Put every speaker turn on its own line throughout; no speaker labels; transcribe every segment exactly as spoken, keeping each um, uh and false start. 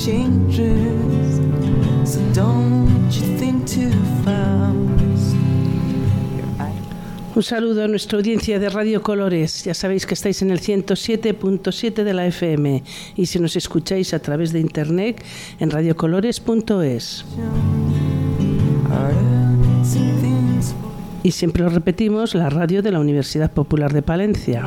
changes, so don't you think too fast.
Un saludo a nuestra audiencia de Radio Colores. Ya sabéis que estáis en el ciento siete punto siete de la F M y si nos escucháis a través de internet en radiocolores punto es. Y siempre lo repetimos, la radio de la Universidad Popular de Palencia.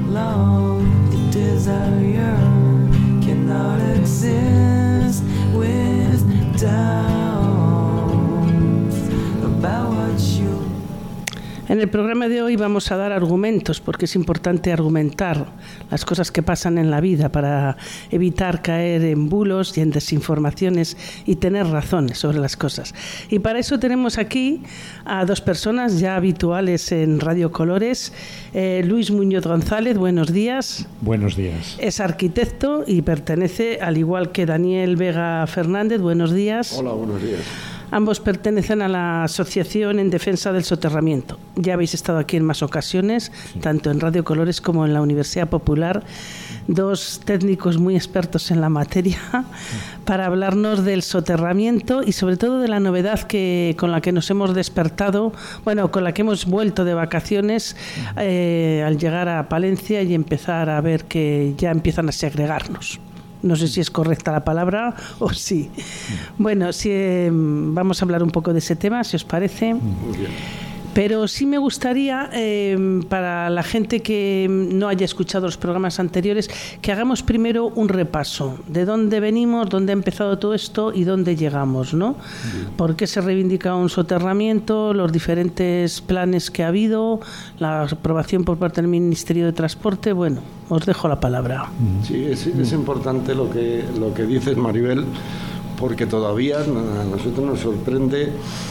En el programa de hoy vamos a dar argumentos, porque es importante argumentar las cosas que pasan en la vida para evitar caer en bulos y en desinformaciones y tener razones sobre las cosas. Y para eso tenemos aquí a dos personas ya habituales en Radio Colores. Eh, Luis Muñoz González, buenos días.
Buenos días.
Es arquitecto y pertenece, al igual que Daniel Vega Fernández, buenos días.
Hola, buenos días.
Ambos pertenecen a la Asociación en Defensa del Soterramiento. Ya habéis estado aquí en más ocasiones, sí, tanto en Radio Colores como en la Universidad Popular, dos técnicos muy expertos en la materia, sí, para hablarnos del soterramiento y sobre todo de la novedad que con la que nos hemos despertado, bueno, con la que hemos vuelto de vacaciones eh, al llegar a Palencia y empezar a ver que ya empiezan a segregarnos. No sé si es correcta la palabra o sí. Bueno, si, eh, vamos a hablar un poco de ese tema, si os parece.
Muy bien.
Pero sí me gustaría, eh, para la gente que no haya escuchado los programas anteriores, que hagamos primero un repaso de dónde venimos, dónde ha empezado todo esto y dónde llegamos, ¿no? Bien. ¿Por qué se reivindica un soterramiento, los diferentes planes que ha habido, la aprobación por parte del Ministerio de Transporte? Bueno, os dejo la palabra.
Sí, es, es importante lo que, lo que dices, Maribel, porque todavía a nosotros nos sorprende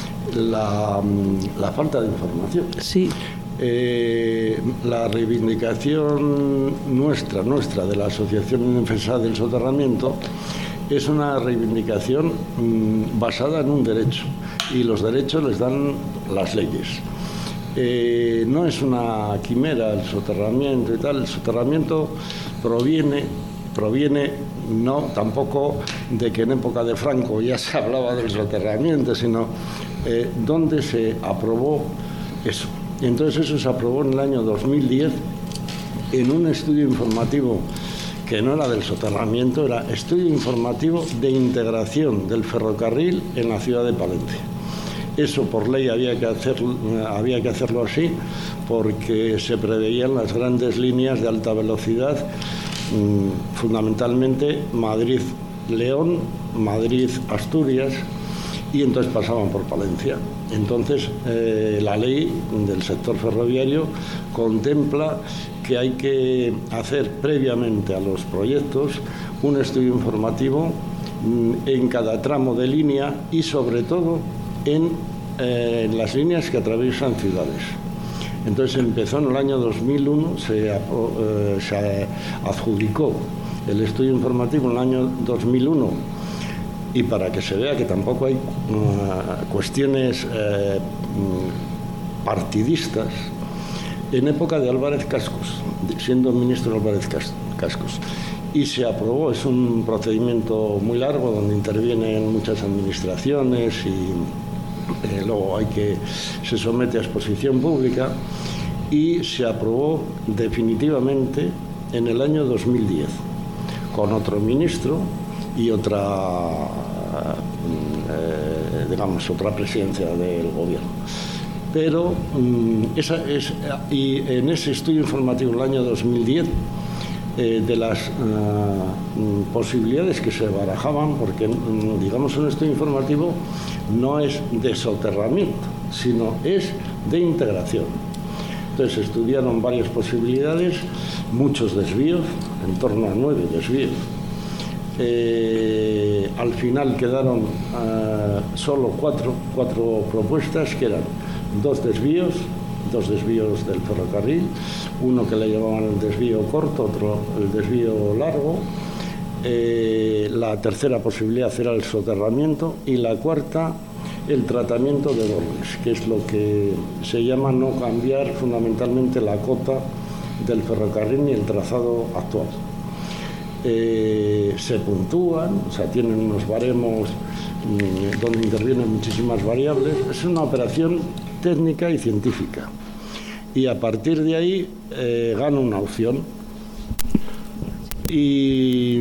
La, la falta de información.
Sí.
Eh, la reivindicación nuestra, nuestra de la Asociación en Defensa del Soterramiento es una reivindicación mmm, basada en un derecho y los derechos les dan las leyes. Eh, no es una quimera el soterramiento y tal. El soterramiento proviene proviene no tampoco de que en época de Franco ya se hablaba del soterramiento, sino eh, donde se aprobó eso. Y entonces eso se aprobó en el año dos mil diez en un estudio informativo que no era del soterramiento, era estudio informativo de integración del ferrocarril en la ciudad de Palencia. Eso por ley había que hacerlo, había que hacerlo así porque se preveían las grandes líneas de alta velocidad, fundamentalmente Madrid-León, Madrid-Asturias, y entonces pasaban por Palencia. Entonces eh, la ley del sector ferroviario contempla que hay que hacer previamente a los proyectos un estudio informativo en cada tramo de línea y sobre todo en, eh, en las líneas que atraviesan ciudades. Entonces empezó en el año dos mil uno, se, eh, se adjudicó el estudio informativo en el año dos mil uno, y para que se vea que tampoco hay uh, cuestiones eh, partidistas, en época de Álvarez Cascos, siendo ministro Álvarez Cascos, y se aprobó. Es un procedimiento muy largo donde intervienen muchas administraciones y Eh, luego hay que se somete a exposición pública y se aprobó definitivamente en el año dos mil diez con otro ministro y otra eh, digamos otra presidencia del gobierno. Pero mm, esa es y en ese estudio informativo del año dos mil diez eh, de las uh, posibilidades que se barajaban, porque digamos un estudio informativo no es de soterramiento, sino es de integración. Entonces estudiaron varias posibilidades, muchos desvíos, en torno a nueve desvíos. Eh, al final quedaron uh, solo cuatro, cuatro propuestas, que eran dos desvíos, dos desvíos del ferrocarril, uno que le llamaban el desvío corto, otro el desvío largo. Eh, la tercera posibilidad era el soterramiento y la cuarta el tratamiento de dobles, que es lo que se llama no cambiar fundamentalmente la cota del ferrocarril ni el trazado actual. eh, se puntúan, o sea, tienen unos baremos mmm, donde intervienen muchísimas variables. Es una operación técnica y científica. Y a partir de ahí eh, gana una opción. Y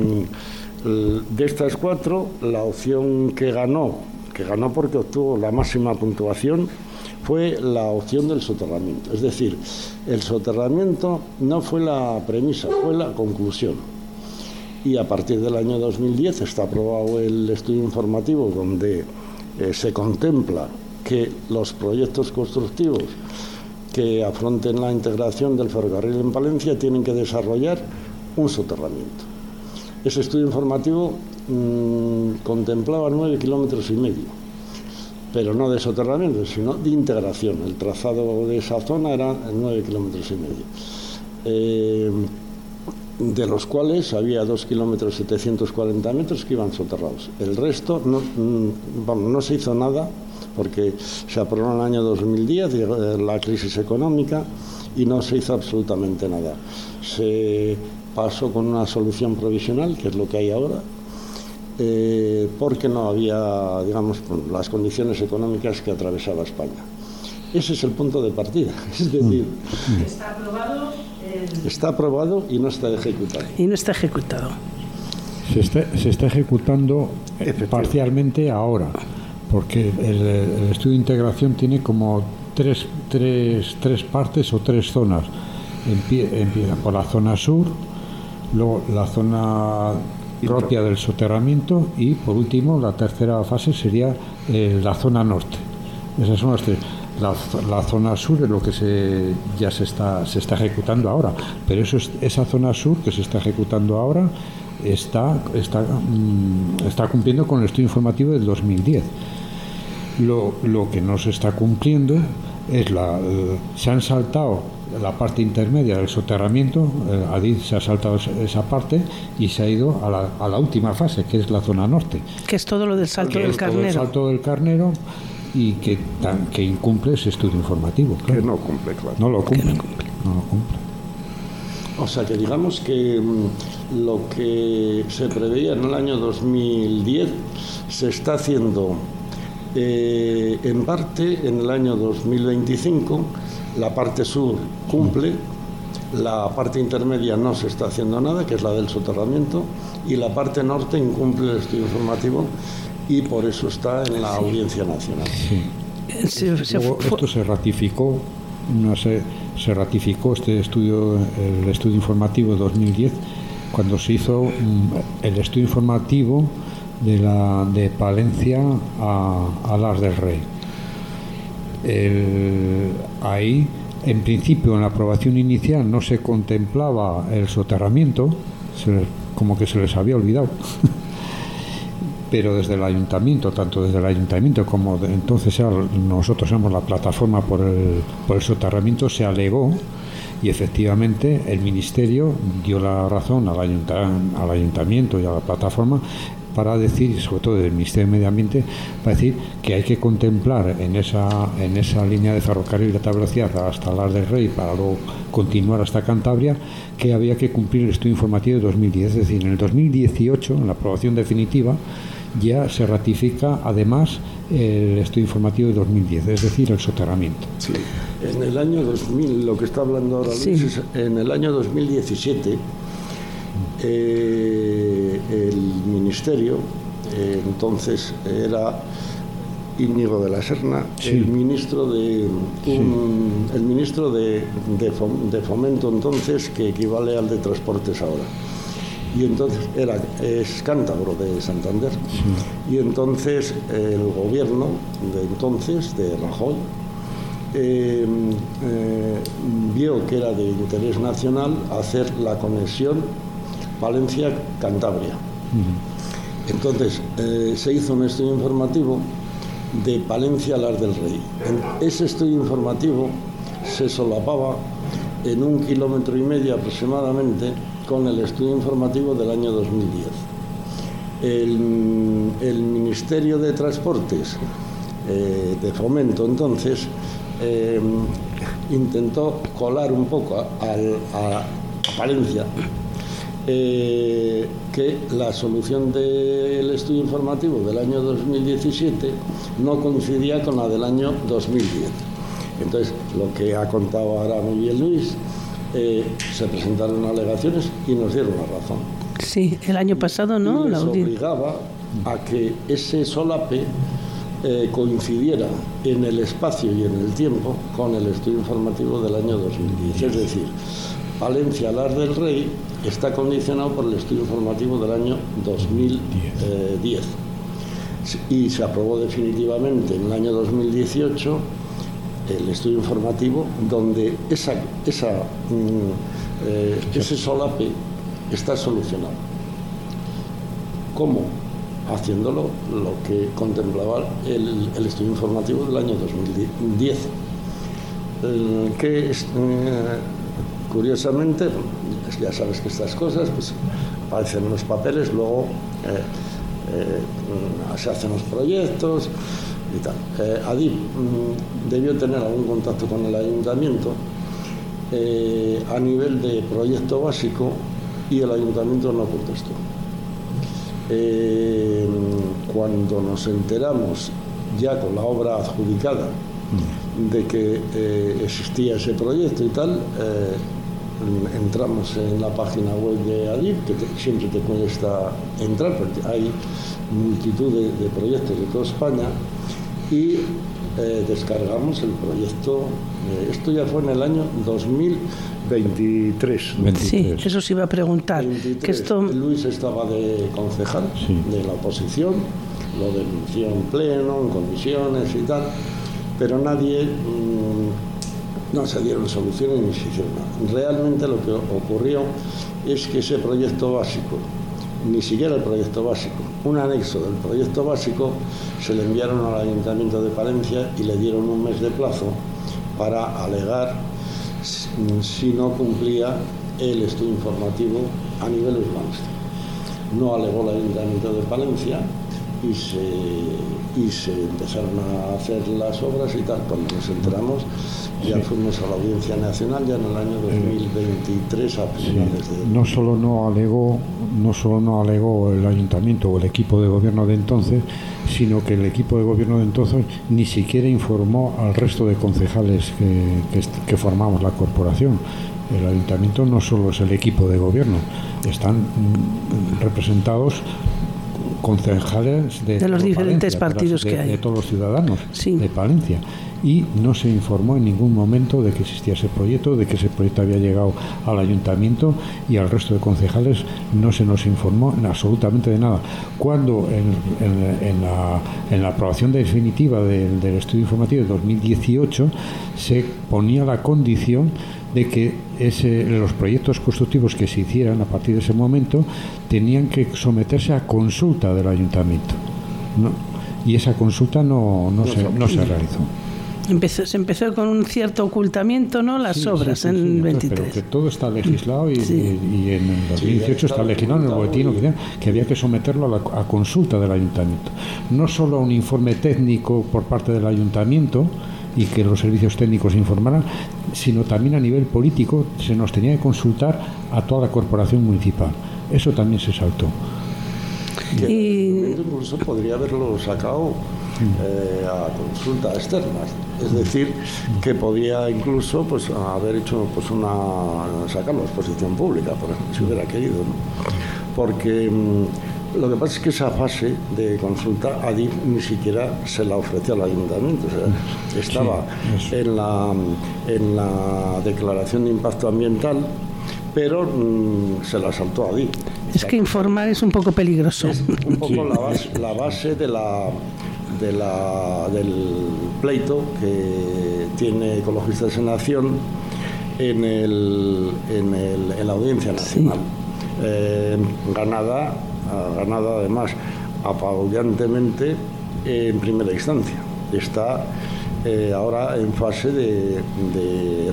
mmm, de estas cuatro, la opción que ganó, que ganó porque obtuvo la máxima puntuación, fue la opción del soterramiento. Es decir, el soterramiento no fue la premisa, fue la conclusión. Y a partir del año dos mil diez está aprobado el estudio informativo donde eh, se contempla que los proyectos constructivos que afronten la integración del ferrocarril en Palencia tienen que desarrollar un soterramiento. Ese estudio informativo mmm, contemplaba nueve kilómetros y medio, pero no de soterramiento, sino de integración. El trazado de esa zona era nueve kilómetros y medio, eh, de los cuales había dos kilómetros setecientos cuarenta metros que iban soterrados. El resto no, vamos, no se hizo nada porque se aprobó en el año dos mil diez, la crisis económica, y no se hizo absolutamente nada. Se pasó con una solución provisional, que es lo que hay ahora, eh, porque no había, digamos, las condiciones económicas que atravesaba España. Ese es el punto de partida. Es decir,
está aprobado, el...
está aprobado y no está ejecutado.
Y no está ejecutado.
Se está, se está ejecutando parcialmente ahora, porque el, el estudio de integración tiene como tres, tres, tres partes o tres zonas. Empie, empieza por la zona sur, luego la zona propia del soterramiento y, por último, la tercera fase sería eh, la zona norte. Esas son las tres. La, la zona sur es lo que se, ya se está, se está ejecutando ahora, pero eso es, esa zona sur que se está ejecutando ahora está, está, mm, está cumpliendo con el estudio informativo del dos mil diez. Lo, lo que no se está cumpliendo es la, eh, se han saltado la parte intermedia del soterramiento, eh, Adif se ha saltado esa parte y se ha ido a la, a la última fase, que es la zona norte.
Que es todo lo del salto
que
del
es
carnero.
Todo el salto del carnero y que, tan, que incumple ese estudio informativo. Claro.
Que no cumple, claro.
No lo cumple.
No cumple.
No lo cumple.
O sea que digamos que mmm, lo que se preveía en el año dos mil diez se está haciendo eh, en parte en el año dos mil veinticinco. La parte sur cumple, la parte intermedia no se está haciendo nada, que es la del soterramiento, y la parte norte incumple el estudio informativo y por eso está en la Audiencia Nacional.
Sí.
Se, se
Luego,
fue...
esto se ratificó, no sé, se ratificó este estudio, el estudio informativo de dos mil diez, cuando se hizo mm, el estudio informativo de la de Palencia a, a Las del Rey. El, ahí, en principio, en la aprobación inicial no se contemplaba el soterramiento, se, como que se les había olvidado. Pero desde el ayuntamiento, tanto desde el ayuntamiento como de, entonces era, nosotros éramos la plataforma por el, por el soterramiento, se alegó y efectivamente el ministerio dio la razón al, ayunta, al ayuntamiento y a la plataforma para decir, sobre todo del Ministerio de Medio Ambiente, para decir que hay que contemplar en esa en esa línea de ferrocarril de alta velocidad hasta Las del Rey para luego continuar hasta Cantabria, que había que cumplir el estudio informativo de dos mil diez. Es decir, en el dos mil dieciocho, en la aprobación definitiva, ya se ratifica además el estudio informativo de dos mil diez, es decir, el soterramiento.
Sí. En el año dos mil, lo que está hablando ahora Luis, sí. es en el año dos mil diecisiete, eh, el ministerio, eh, entonces era Íñigo de la Serna, sí. el ministro de un, sí. el ministro de, de, de Fomento entonces, que equivale al de Transportes ahora. Y entonces era es cántabro de Santander. Sí. Y entonces el gobierno de entonces, de Rajoy, eh, eh, vio que era de interés nacional hacer la conexión Palencia-Cantabria. Uh-huh. Entonces eh, se hizo un estudio informativo de Palencia a Las del Rey. En ese estudio informativo se solapaba en un kilómetro y medio aproximadamente con el estudio informativo del año dos mil diez. El, el Ministerio de Transportes, eh, de Fomento entonces, eh, intentó colar un poco a, a, a Palencia eh, que la solución del estudio informativo del año dos mil diecisiete no coincidía con la del año dos mil diez. Entonces, lo que ha contado ahora muy bien Luis, eh, se presentaron alegaciones y nos dieron la razón.
Sí, el año pasado, ¿no?
Y les
La
obligaba a que ese solape eh, coincidiera en el espacio y en el tiempo con el estudio informativo del año dos mil diez. Es decir, Palencia Alar del Rey está condicionado por el estudio informativo del año dos mil diez. Y se aprobó definitivamente en el año dos mil dieciocho el estudio informativo donde esa, esa, mm, eh, ese solape está solucionado. ¿Cómo? Haciéndolo lo que contemplaba el, el estudio informativo del año dos mil diez. Eh, que es, eh, curiosamente, pues ya sabes que estas cosas pues, aparecen en los papeles, luego eh, eh, se hacen los proyectos y tal. Eh, Adif mm, debió tener algún contacto con el ayuntamiento eh, a nivel de proyecto básico y el ayuntamiento no contestó. Eh, cuando nos enteramos ya con la obra adjudicada de que eh, existía ese proyecto y tal, eh, entramos en la página web de Adif, que te, siempre te cuesta entrar porque hay multitud de, de proyectos de toda España, y eh, descargamos el proyecto. Eh, esto ya fue en el año dos mil veintitrés.
Sí, eso se iba a preguntar.
veintitrés.
Que esto...
Luis estaba de concejal, sí, de la oposición, lo denunció en pleno, en comisiones y tal, pero nadie, mmm, no se dieron soluciones ni se hicieron nada. Realmente lo que ocurrió es que ese proyecto básico, ni siquiera el proyecto básico, un anexo del proyecto básico se le enviaron al Ayuntamiento de Palencia y le dieron un mes de plazo para alegar si no cumplía el estudio informativo a nivel urbanístico. No alegó el Ayuntamiento de Palencia y se, y se empezaron a hacer las obras y tal. Cuando nos enteramos ya sí. fuimos a la Audiencia Nacional ya en el año dos mil veintitrés a finales sí. de...
No solo no alegó, no solo no alegó el Ayuntamiento o el equipo de gobierno de entonces, sino que el equipo de gobierno de entonces ni siquiera informó al resto de concejales que, que, que formamos la corporación. El Ayuntamiento no solo es el equipo de gobierno, están representados concejales de,
de los diferentes
Palencia,
partidos
de,
que hay,
de todos los ciudadanos
sí.
de Palencia, y no se informó en ningún momento de que existía ese proyecto, de que ese proyecto había llegado al ayuntamiento, y al resto de concejales no se nos informó absolutamente de nada. Cuando en, en, en, la, en la aprobación definitiva del, del estudio informativo de dos mil dieciocho se ponía la condición de que ese, los proyectos constructivos que se hicieran a partir de ese momento tenían que someterse a consulta del ayuntamiento, ¿no? Y esa consulta no, no, se, no se realizó.
Empezó, se empezó con un cierto ocultamiento, ¿no? Las sí, obras sí, sí, en sí, veintitrés.
Pero que todo está legislado y, sí. y, y en el dos mil dieciocho sí, está legislado en el boletín que, que había que someterlo a, la, a consulta del ayuntamiento. No solo a un informe técnico por parte del ayuntamiento y que los servicios técnicos informaran, sino también a nivel político se nos tenía que consultar a toda la corporación municipal. Eso también se saltó.
Que y... incluso podría haberlo sacado eh, a consulta externas, es decir, que podía incluso pues haber hecho pues una sacarlo a exposición pública, por ejemplo, si hubiera querido, ¿no? Porque lo que pasa es que esa fase de consulta Adif ni siquiera se la ofreció al ayuntamiento, o sea, estaba sí, en, la, en la declaración de impacto ambiental, pero mmm, se la saltó a Adif.
Es que informar es un poco peligroso.
Es un poco sí. la, base, la base de la, de la, del pleito que tiene Ecologistas en Acción en, el, en, el, en la Audiencia Nacional. Sí. Eh, ganada ganada además apabullantemente en primera instancia. Está eh, ahora en fase de, de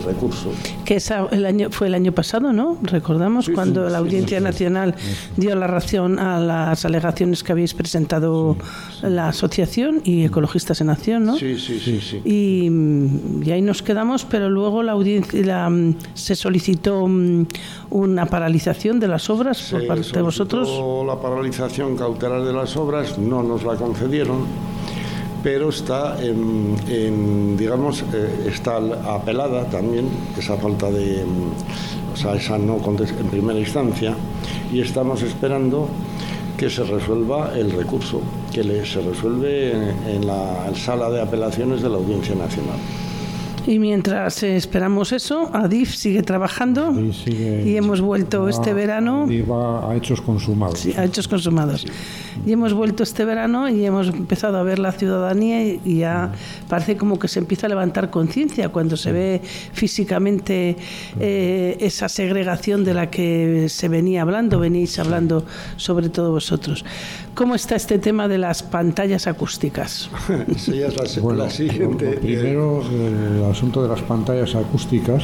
recurso.
Que esa, el año, fue el año pasado, ¿no? Recordamos
Sí,
cuando
sí,
la
sí,
Audiencia
sí, sí.
Nacional dio la razón a las alegaciones que habéis presentado la asociación y Ecologistas en Acción, ¿no?
Sí, sí, sí, sí.
Y, y ahí nos quedamos, pero luego la audiencia la, se solicitó um, una paralización de las obras por
Se
parte de vosotros.
solicitó la paralización cautelar de las obras, no nos la concedieron, pero está en, en, digamos, eh, está apelada también esa falta de, o sea, esa no contest- en primera instancia, y estamos esperando que se resuelva el recurso, que le, se resuelve en, en la sala de apelaciones de la Audiencia Nacional.
Y mientras eh, esperamos eso, Adif sigue trabajando
Y, sigue,
y hemos vuelto
va-
este verano.
y va a hechos consumados.
Sí, a hechos consumados. Y hemos vuelto este verano y hemos empezado a ver la ciudadanía y, y ya parece como que se empieza a levantar conciencia cuando se ve físicamente eh, esa segregación de la que se venía hablando, venís hablando sobre todo vosotros. ¿Cómo está este tema de las pantallas acústicas?
Esa ya es la, se-
Bueno,
la siguiente.
lo- lo primero, el asunto de las pantallas acústicas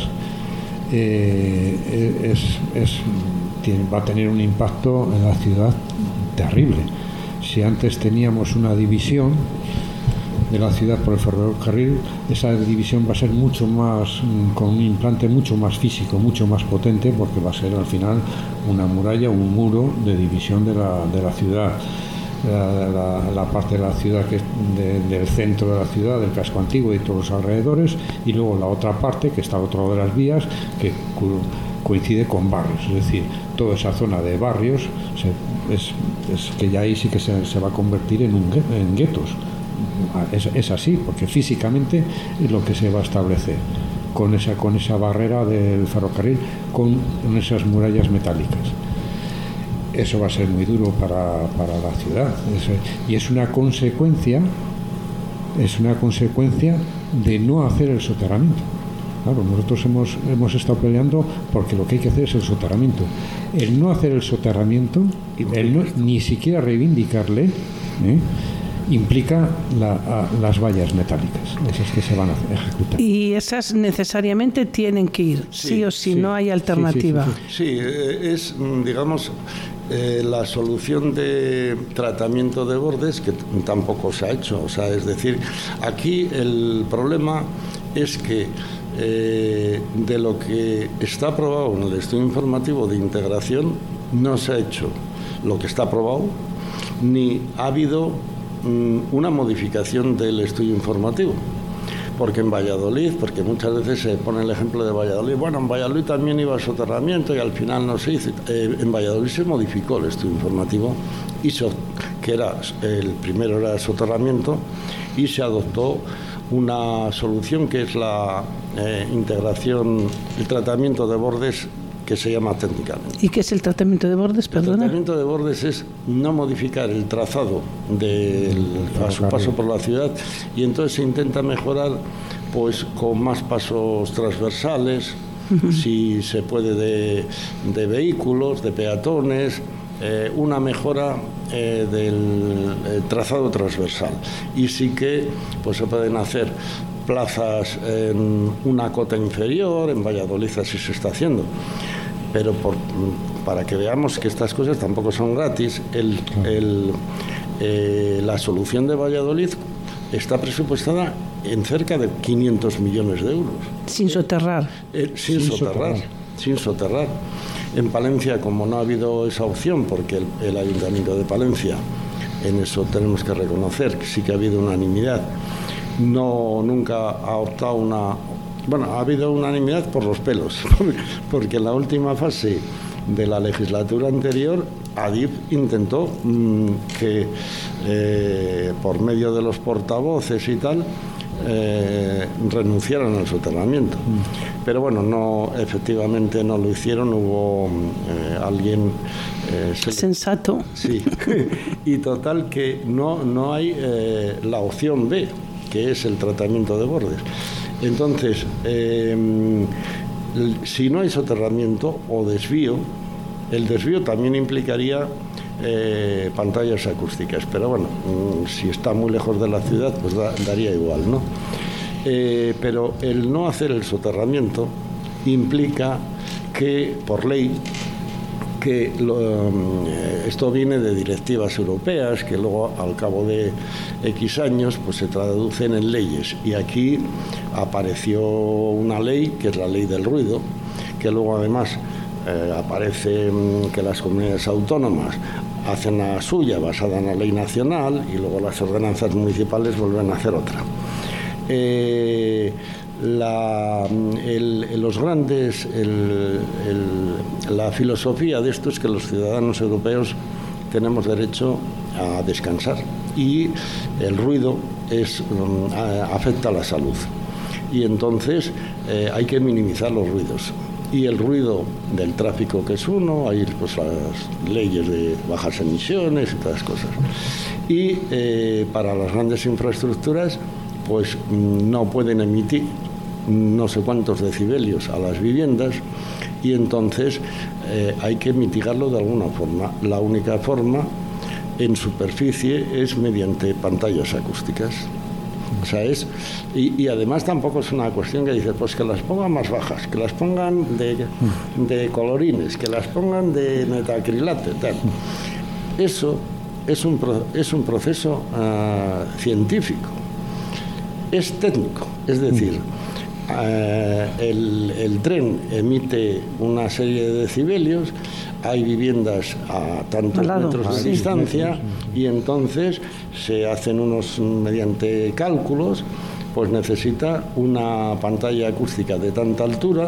eh, es, es- tiene- va a tener un impacto en la ciudad terrible. Si antes teníamos una división de la ciudad por el ferrocarril, esa división va a ser mucho más, mm, con un implante mucho más físico, mucho más potente, porque va a ser al final una muralla, un muro de división de la, de la ciudad. La, la- la parte de la ciudad que es de- del centro de la ciudad, del casco antiguo y todos los alrededores, y luego la otra parte que está al otro lado de las vías, que cu- coincide con barrios, es decir, toda esa zona de barrios se- es, es que ya ahí sí que se, se va a convertir en, un, gue- en guetos. Es, es así, porque físicamente es lo que se va a establecer con esa, con esa barrera del ferrocarril, con, con esas murallas metálicas. Eso va a ser muy duro para, para la ciudad. Eso- y es una consecuencia, es una consecuencia de no hacer el soterramiento. Claro, nosotros hemos, hemos estado peleando porque lo que hay que hacer es el soterramiento. El no hacer el soterramiento, el no, ni siquiera reivindicarle, ¿eh? implica la, a, las vallas metálicas, esas que se van a ejecutar.
Y esas necesariamente tienen que ir, sí,
Sí,
o sí,
sí.
no hay
Sí, sí,
alternativa.
sí, sí.
Sí, eh, es, mm, digamos, eh, la solución de tratamiento de bordes que t- tampoco se ha hecho. O sea, es decir, aquí el problema es que eh, de lo que está aprobado en el estudio informativo de integración no se ha hecho lo que está aprobado, ni ha habido mm, una modificación del estudio informativo. Porque en Valladolid, porque muchas veces se pone el ejemplo de Valladolid, bueno, en Valladolid también iba a soterramiento y al final no se hizo. Eh, en Valladolid se modificó el estudio informativo, y so- que era, el primero era soterramiento, y se adoptó una solución que es la eh, integración, el tratamiento de bordes, que se llama técnicamente.
¿Y qué es el tratamiento de bordes,
El
perdona?
tratamiento de bordes es no modificar el trazado del, a su paso por la ciudad, y entonces se intenta mejorar pues con más pasos transversales, si se puede, de, de vehículos, de peatones, eh, una mejora eh, del eh, trazado transversal. Y sí que pues se pueden hacer plazas en una cota inferior, en Valladolid así se está haciendo. Pero por, para que veamos que estas cosas tampoco son gratis, el, el, eh, la solución de Valladolid está presupuestada en cerca de quinientos millones de euros.
Sin soterrar.
Eh, sin,
Sin
soterrar,
soterrar.
sin soterrar. En Palencia, como no ha habido esa opción, porque el, el Ayuntamiento de Palencia, en eso tenemos que reconocer que sí que ha habido unanimidad, no nunca ha optado una... Bueno, ha habido unanimidad por los pelos, porque en la última fase de la legislatura anterior, Adif intentó mmm, que eh, por medio de los portavoces y tal, eh, renunciaran al soterramiento. Pero bueno, no, efectivamente no lo hicieron, hubo eh, alguien... Eh, se le-
Sensato.
Sí, y total que no, no hay eh, la opción B, que es el tratamiento de bordes. Entonces, eh, si no hay soterramiento o desvío, el desvío también implicaría eh, pantallas acústicas, pero bueno, mm, si está muy lejos de la ciudad, pues da- daría igual, ¿no? Eh, pero el no hacer el soterramiento implica que, por ley, que lo, esto viene de directivas europeas que luego al cabo de X años pues se traducen en leyes, y aquí apareció una ley que es la ley del ruido, que luego además eh, aparece que las comunidades autónomas hacen la suya basada en la ley nacional y luego las ordenanzas municipales vuelven a hacer otra. Eh, La, el, los grandes, el, el, la filosofía de esto es que los ciudadanos europeos tenemos derecho a descansar, y el ruido es, afecta a la salud, y entonces eh, hay que minimizar los ruidos. Y el ruido del tráfico, que es uno, hay pues las leyes de bajas emisiones y todas las cosas. Y eh, para las grandes infraestructuras pues no pueden emitir no sé cuántos decibelios a las viviendas, y entonces eh, hay que mitigarlo de alguna forma. La única forma en superficie es mediante pantallas acústicas. O sea, es, y, y además tampoco es una cuestión que dices, pues que las pongan más bajas, que las pongan de, de colorines, que las pongan de metacrilato, tal. Eso es un, es un proceso uh, científico, es técnico, es decir, Uh, el, el tren emite una serie de decibelios, hay viviendas a tantos metros de distancia, y entonces se hacen unos, mediante cálculos, pues necesita una pantalla acústica de tanta altura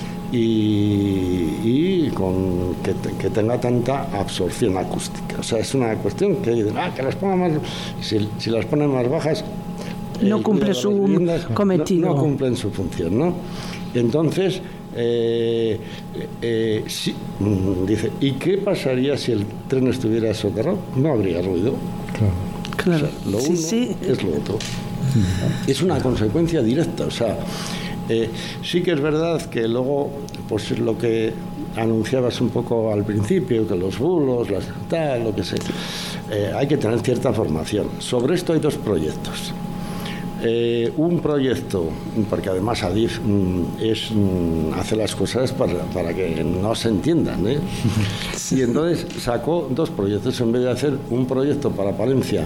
y, y con que, que tenga tanta absorción acústica. O sea, es una cuestión que dicen, ah, que las pongan más, si, si las ponen más bajas,
no cumple su cometido.
No, no cumplen su función, ¿no? Entonces, eh, eh, sí, dice, ¿y qué pasaría si el tren estuviera soterrado? No habría ruido.
Claro.
Claro.
O sea, lo
sí,
uno
sí.
es lo otro. Es una consecuencia directa. O sea, eh, sí que es verdad que luego, pues lo que anunciabas un poco al principio, que los bulos, las tal, lo que sea, eh, hay que tener cierta formación. Sobre esto hay dos proyectos. Eh, un proyecto, porque además Adif mm, es, mm, hace las cosas para, para que no se entiendan, ¿eh? Y entonces sacó dos proyectos. En vez de hacer un proyecto para Palencia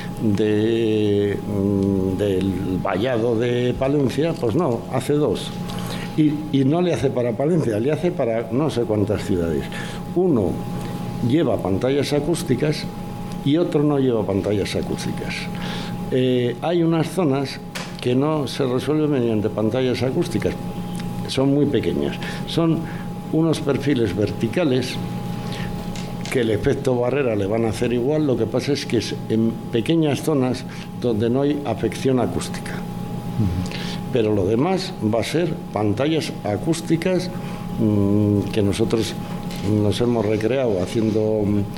de, mm, del vallado de Palencia, pues no, hace dos. Y, y no le hace para Palencia, le hace para no sé cuántas ciudades. Uno lleva pantallas acústicas y otro no lleva pantallas acústicas. Eh, hay unas zonas que no se resuelven mediante pantallas acústicas, son muy pequeñas, son unos perfiles verticales que el efecto barrera le van a hacer igual, lo que pasa es que es en pequeñas zonas donde no hay afección acústica. Uh-huh. Pero lo demás va a ser pantallas acústicas mmm, que nosotros nos hemos recreado haciendo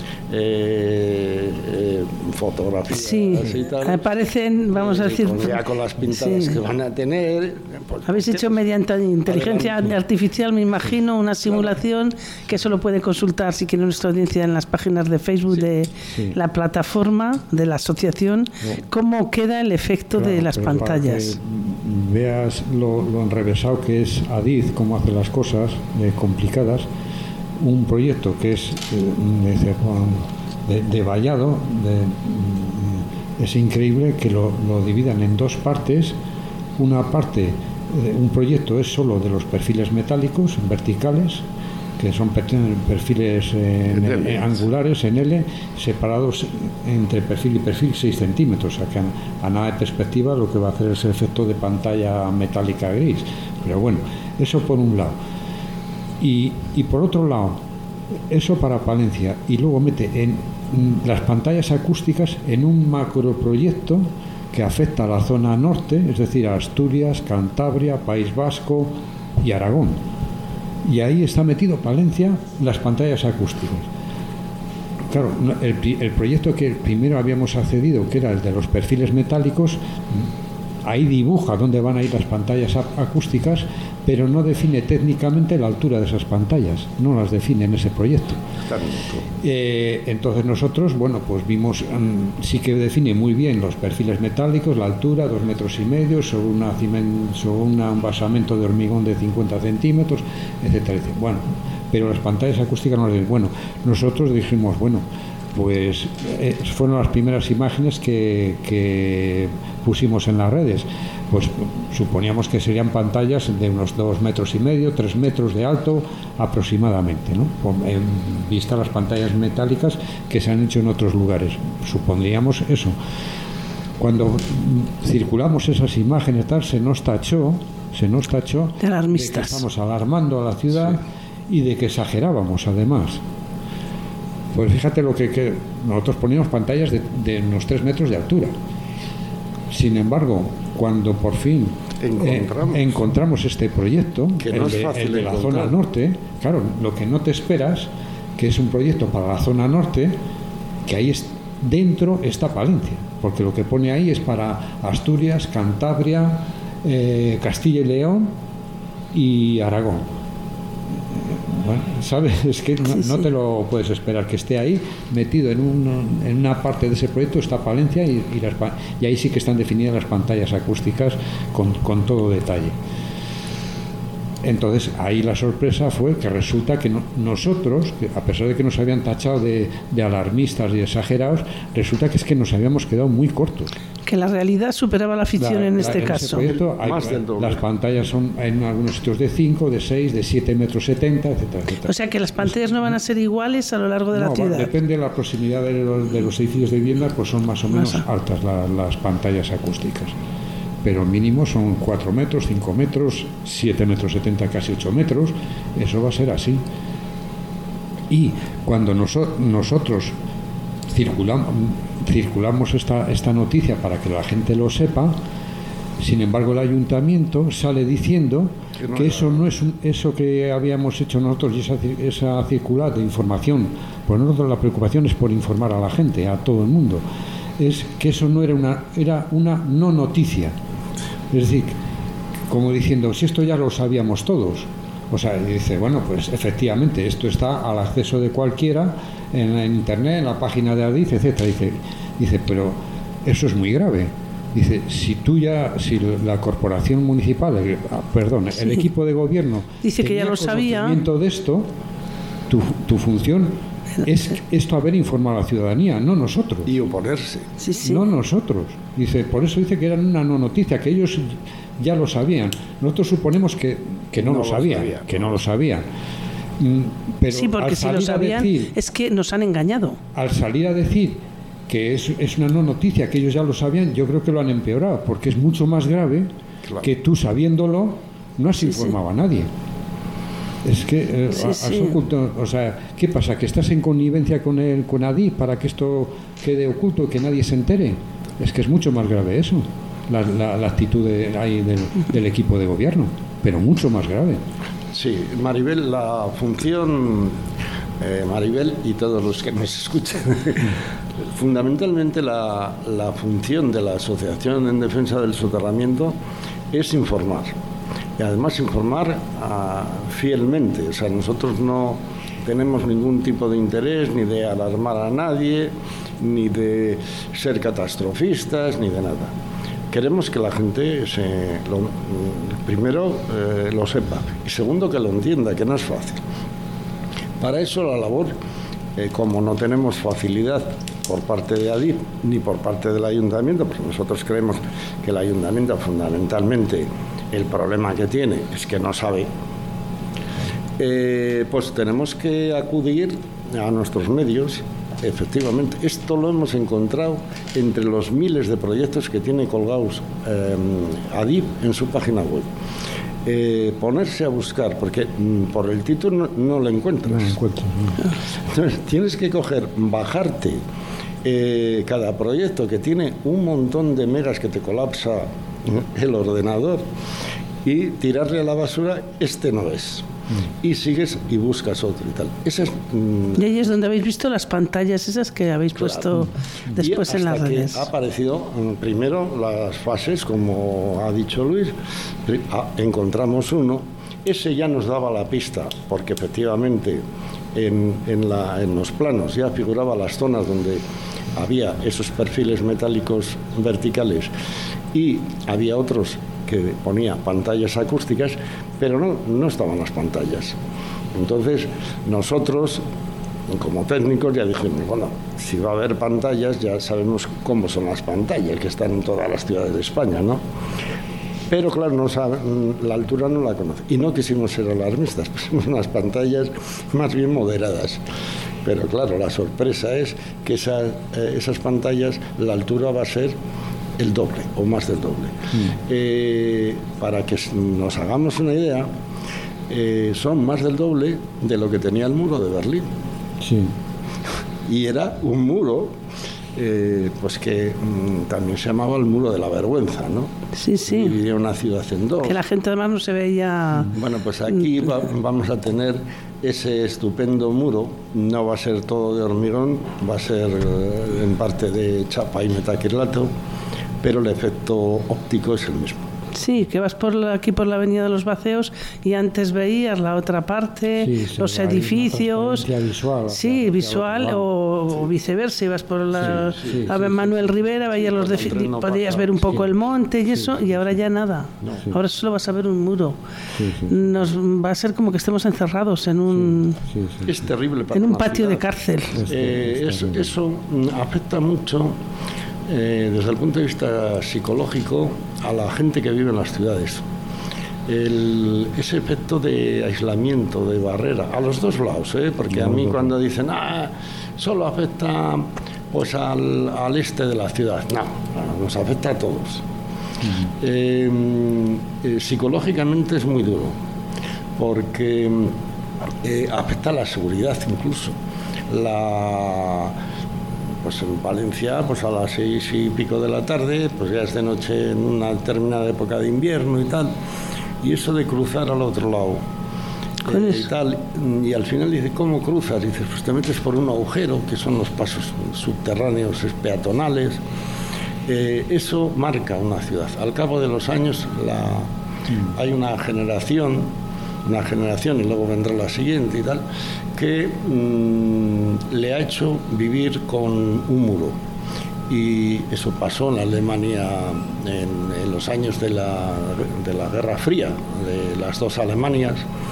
eh, eh, fotografías,
sí,
y tal.
Aparecen, vamos
eh,
a decir,
con, ya con las pintadas sí. que van a tener. Pues,
habéis hecho mediante inteligencia adelante. Artificial, me imagino, una simulación claro. que eso lo puede consultar si quiere nuestra audiencia en las páginas de Facebook sí, de sí. la plataforma de la asociación, no. cómo queda el efecto claro, de las pantallas.
Veas lo, lo enrevesado que es Adif, cómo hace las cosas eh, complicadas. Un proyecto que es eh, de, de vallado, de, es increíble que lo, lo dividan en dos partes. Una parte, eh, un proyecto es solo de los perfiles metálicos verticales, que son perfiles eh, en, en, angulares en L, separados entre perfil y perfil seis centímetros, o sea que a, a nada de perspectiva lo que va a hacer es el efecto de pantalla metálica gris. Pero bueno, eso por un lado. Y, y por otro lado, eso para Palencia, y luego mete en las pantallas acústicas en un macroproyecto que afecta a la zona norte, es decir, a Asturias, Cantabria, País Vasco y Aragón. Y ahí está metido Palencia, las pantallas acústicas. Claro, el, el proyecto que primero habíamos accedido, que era el de los perfiles metálicos, ahí dibuja dónde van a ir las pantallas acústicas, pero no define técnicamente la altura de esas pantallas, no las define en ese proyecto. Eh, entonces nosotros, bueno, pues vimos, um, sí que define muy bien los perfiles metálicos, la altura, dos metros y medio, sobre, una cimen, sobre una, un basamento de hormigón de cincuenta centímetros, etcétera, etcétera. Bueno, pero las pantallas acústicas no las definen. Bueno, nosotros dijimos, bueno, pues eh, fueron las primeras imágenes que, que pusimos en las redes. Pues suponíamos que serían pantallas de unos dos metros y medio, tres metros de alto aproximadamente, ¿no? En vista a las pantallas metálicas que se han hecho en otros lugares. Supondríamos eso. Cuando circulamos esas imágenes, tal, se nos tachó, se nos tachó
de alarmistas.
De que estamos alarmando a la ciudad, sí, y de que exagerábamos además. Pues fíjate lo que, que nosotros poníamos pantallas de, de unos tres metros de altura. Sin embargo, cuando por fin encontramos, eh, encontramos este proyecto,
que no
el de,
es fácil
el de la
encontrar.
zona norte, claro, lo que no te esperas, que es un proyecto para la zona norte, que ahí es, dentro está Palencia, porque lo que pone ahí es para Asturias, Cantabria, eh, Castilla y León y Aragón. Bueno, ¿sabes? Es que no, sí, sí. no te lo puedes esperar que esté ahí metido en, un, en una parte de ese proyecto está Palencia y, y, las, y ahí sí que están definidas las pantallas acústicas con, con todo detalle. Entonces ahí la sorpresa fue que resulta que no, nosotros, que a pesar de que nos habían tachado de, de alarmistas y exagerados, resulta que es que nos habíamos quedado muy cortos.
Que la realidad superaba la ficción la, en este
la,
caso.
En ese proyecto hay,
Más del doble.
Las pantallas son en algunos sitios de cinco, de seis, de siete metros setenta, etcétera, etcétera.
O sea que las pantallas no van a ser iguales a lo largo de
no,
la ciudad.
Va, depende de la proximidad de los, de los edificios de vivienda, pues son más o menos más altas la, las pantallas acústicas. Pero mínimo son cuatro metros, cinco metros, siete metros setenta, casi ocho metros. Eso va a ser así. Y cuando noso, nosotros circulamos, circulamos esta, esta noticia para que la gente lo sepa, sin embargo el ayuntamiento sale diciendo que, no que eso no es un, eso que habíamos hecho nosotros y esa, esa circular de información. Pues nosotros la preocupación es por informar a la gente, a todo el mundo. Es que eso no era una, era una no noticia. Es decir, como diciendo, si esto ya lo sabíamos todos. O sea, dice, bueno, pues efectivamente, esto está al acceso de cualquiera en, en internet, en la página de Adif, etcétera. Dice, dice, pero eso es muy grave. Dice, si tú ya, si la corporación municipal, el, perdón, sí. el equipo de gobierno
dice que ya lo sabía
de esto, tu, tu función es esto haber informado a la ciudadanía, no nosotros.
Y oponerse.
Sí, sí.
No nosotros. Dice, por eso dice que era una no noticia, que ellos ya lo sabían. Nosotros suponemos que, que no, no lo sabían, sabía. que no lo sabían. Pero
sí, porque si lo sabían decir, es que nos han engañado.
Al salir a decir que es, es una no noticia, que ellos ya lo sabían, yo creo que lo han empeorado, porque es mucho más grave claro. que tú sabiéndolo no has sí, informado sí. a nadie. Es que, eh, sí, sí. Oculto, o sea, ¿qué pasa? ¿Que estás en connivencia con el con Adif para que esto quede oculto, que nadie se entere? Es que es mucho más grave eso, la, la, la actitud de, ahí del, del equipo de gobierno, pero mucho más grave.
Sí, Maribel, la función, eh, Maribel y todos los que nos escuchan, fundamentalmente la, la función de la Asociación en Defensa del Soterramiento es informar. Y además informar uh, fielmente, o sea, nosotros no tenemos ningún tipo de interés ni de alarmar a nadie, ni de ser catastrofistas, ni de nada. Queremos que la gente se lo, primero eh, lo sepa y segundo que lo entienda, que no es fácil. Para eso la labor, eh, como no tenemos facilidad por parte de Adif ni por parte del ayuntamiento, porque nosotros creemos que el ayuntamiento fundamentalmente el problema que tiene es que no sabe, eh, pues tenemos que acudir a nuestros medios. Efectivamente, esto lo hemos encontrado entre los miles de proyectos que tiene colgados eh, Adif en su página web. Eh, ponerse a buscar, porque mm, por el título no, no lo encuentras.
No lo encuentras, no.
Entonces, tienes que coger, bajarte eh, cada proyecto que tiene un montón de megas que te colapsa el ordenador y tirarle a la basura, este no es. y sigues y buscas otro y tal. Esa es, mm,
y ahí es donde habéis visto las pantallas esas que habéis
claro.
puesto después
y
en las
hasta que
redes.
ha aparecido mm, primero las fases, como ha dicho Luis, pri- ah, encontramos uno, ese ya nos daba la pista, porque efectivamente en, en, la, en los planos ya figuraba las zonas donde había esos perfiles metálicos verticales y había otros que ponía pantallas acústicas, pero no, no estaban las pantallas. Entonces nosotros, como técnicos, ya dijimos, bueno, si va a haber pantallas, ya sabemos cómo son las pantallas, que están en todas las ciudades de España, ¿no? Pero claro, no sabe, la altura no la conoce. Y no quisimos ser alarmistas, pusimos unas pantallas más bien moderadas. Pero claro, la sorpresa es que esa, eh, esas pantallas, la altura va a ser el doble o más del doble. Mm. Eh, para que nos hagamos una idea, eh, son más del doble de lo que tenía el muro de Berlín.
Sí.
Y era un muro, eh, pues que mm, también se llamaba el muro de la vergüenza, ¿no?
Sí, sí.
Dividía una ciudad en dos.
Que la gente además no se veía...
Bueno, pues aquí va, vamos a tener ese estupendo muro. No va a ser todo de hormigón, va a ser eh, en parte de chapa y metacrilato, pero el efecto óptico es el mismo.
Sí, que vas por la, aquí por la Avenida de los Baceos y antes veías la otra parte,
sí,
los edificios.
Visual,
sí,
hacia,
visual
hacia
o,
sí.
o viceversa. Ibas por la
sí, sí,
a ver,
sí,
Manuel
sí,
Rivera, veías
sí,
los de,
sí, no
podías
pasa.
ver un poco
sí.
el monte y eso,
Sí.
y ahora ya nada.
No. Sí.
Ahora solo vas a ver un muro.
Sí, sí.
Nos va a ser como que estemos encerrados en un
Sí, sí, sí.
Es terrible para
en un
una
patio
ciudad.
de cárcel.
Eh, eso, eso afecta mucho eh, desde el punto de vista psicológico a la gente que vive en las ciudades. El, ese efecto de aislamiento, de barrera, a los dos lados, ¿eh? Porque a mí cuando dicen, ah, solo afecta pues al, al este de la ciudad, no, nos afecta a todos. Eh, eh, psicológicamente es muy duro, porque eh, afecta a la seguridad incluso. La... Pues en Valencia, pues a las seis y pico de la tarde, pues ya es de noche en una determinada época de invierno y tal, y eso de cruzar al otro lado eh, y tal, y al final dice, ¿cómo cruzas? Y dices, pues te metes por un agujero, que son los pasos subterráneos peatonales. Eh, eso marca una ciudad. Al cabo de los años la, hay una generación, una generación y luego vendrá la siguiente y tal, que mmm, le ha hecho vivir con un muro. Y eso pasó en Alemania en, en los años de la, de la Guerra Fría, de las dos Alemanias.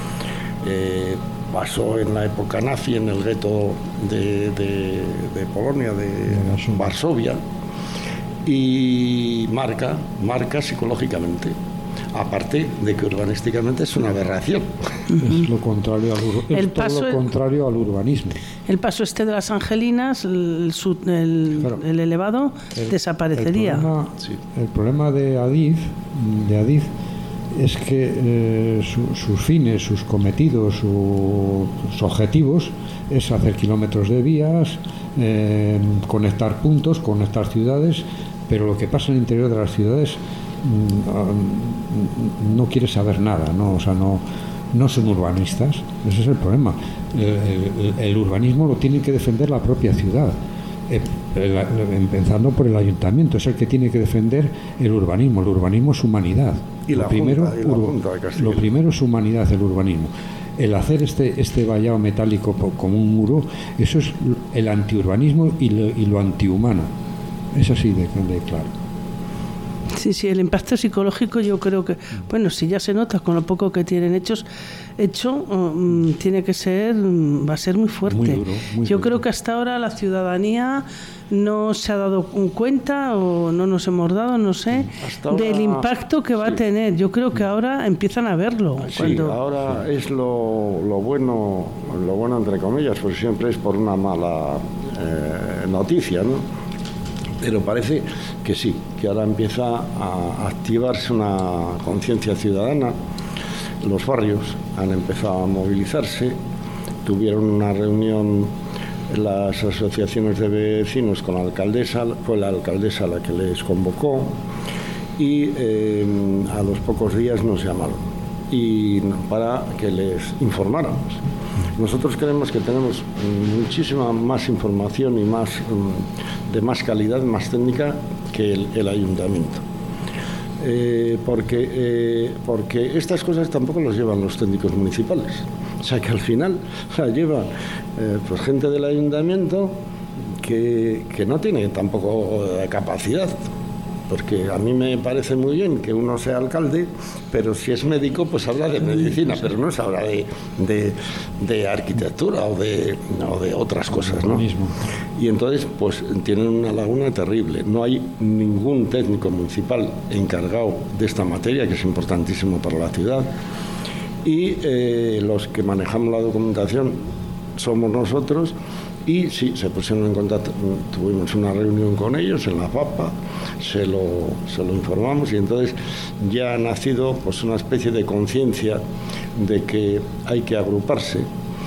Eh, pasó en la época nazi, en el gueto de, de, de Polonia, de, de Varsovia, y marca, marca psicológicamente. Aparte de que urbanísticamente es una aberración.
Es lo contrario al, ur- es
El
todo
paso-
lo contrario al urbanismo.
El paso este de las Angelinas, el, su- el,
Claro.
el elevado,
El-
desaparecería.
El problema,
Sí.
el problema de Adif, de Adif es que eh, su- sus fines, sus cometidos, su- sus objetivos es hacer kilómetros de vías, eh, conectar puntos, conectar ciudades, pero lo que pasa en el interior de las ciudades mm, no quiere saber nada, ¿no? O sea, no, no son urbanistas, ese es el problema. El, el- el urbanismo lo tiene que defender la propia ciudad, eh, el- empezando por el ayuntamiento, es el que tiene que defender el urbanismo. El urbanismo es humanidad.
Y la
lo, primero,
Junta, y la
ur-
Junta de Castilla.
lo primero es humanidad, el urbanismo. El hacer este, este vallado metálico po- como un muro, eso es el antiurbanismo y lo, y lo antihumano. Es así de, de claro.
Sí, sí, el impacto psicológico yo creo que, bueno, si ya se nota con lo poco que tienen hechos, hecho, um, tiene que ser, um, va a ser muy fuerte.
Muy duro, muy
yo
duro.
creo que hasta ahora la ciudadanía no se ha dado cuenta o no nos hemos dado, no sé,
Hasta ahora,
del impacto que va
sí.
a tener. Yo creo que ahora empiezan a verlo.
Sí,
cuando...
ahora es lo, lo bueno, lo bueno entre comillas, porque siempre es por una mala eh, noticia, ¿no? Pero parece que sí, que ahora empieza a activarse una conciencia ciudadana. Los barrios han empezado a movilizarse, tuvieron una reunión las asociaciones de vecinos con la alcaldesa, fue la alcaldesa la que les convocó y eh, a los pocos días nos llamaron. y para que les informáramos. Nosotros creemos que tenemos muchísima más información y más de más calidad, más técnica que el, el ayuntamiento. Eh, porque, eh, porque estas cosas tampoco las llevan los técnicos municipales. O sea que al final las lleva eh, pues gente del ayuntamiento que, que no tiene tampoco capacidad. Porque a mí me parece muy bien que uno sea alcalde, pero si es médico, pues habla de medicina, pero no se habla de, de, de arquitectura o de, o de otras cosas, ¿no? Y entonces, pues tienen una laguna terrible. No hay ningún técnico municipal encargado de esta materia, que es importantísimo para la ciudad, y eh, los que manejamos la documentación somos nosotros. Y sí, se pusieron en contacto, tuvimos una reunión con ellos en la FAPA, se lo, se lo informamos y entonces ya ha nacido pues una especie de conciencia de que hay que agruparse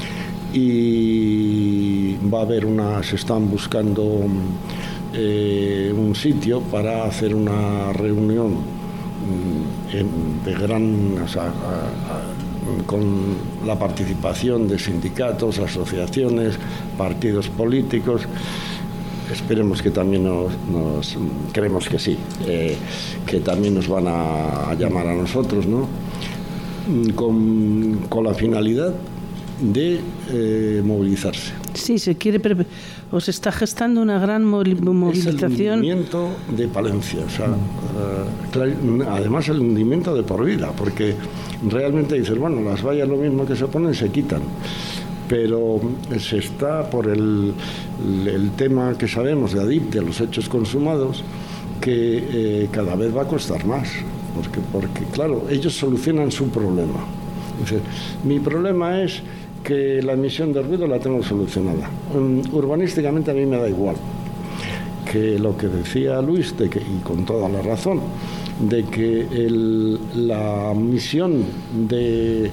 y va a haber una, se están buscando eh, un sitio para hacer una reunión en, de gran, o sea, a, a, con la participación de sindicatos, asociaciones, partidos políticos. Esperemos que también nos, nos creemos que sí, eh, que también nos van a, a llamar a nosotros, ¿no? Con, con la finalidad de eh, movilizarse.
Sí, se quiere, os está gestando una gran movilización.
Es el hundimiento de Palencia, o sea, uh, además el hundimiento de por vida, porque realmente dices, bueno, las vallas lo mismo que se ponen se quitan, pero se está por el, el tema que sabemos de ADIP, de los hechos consumados, que eh, cada vez va a costar más, porque, porque claro, ellos solucionan su problema. Dice, mi problema es que la emisión de ruido la tengo solucionada. Um, urbanísticamente a mí me da igual. Que lo que decía Luis, de que, y con toda la razón, de que el, la misión de,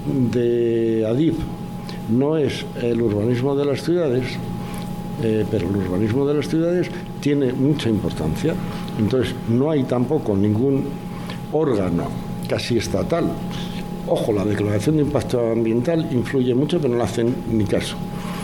de ADIP no es el urbanismo de las ciudades, eh, pero el urbanismo de las ciudades tiene mucha importancia. Entonces no hay tampoco ningún órgano casi estatal. Ojo, la declaración de impacto ambiental influye mucho, pero no le hacen ni caso.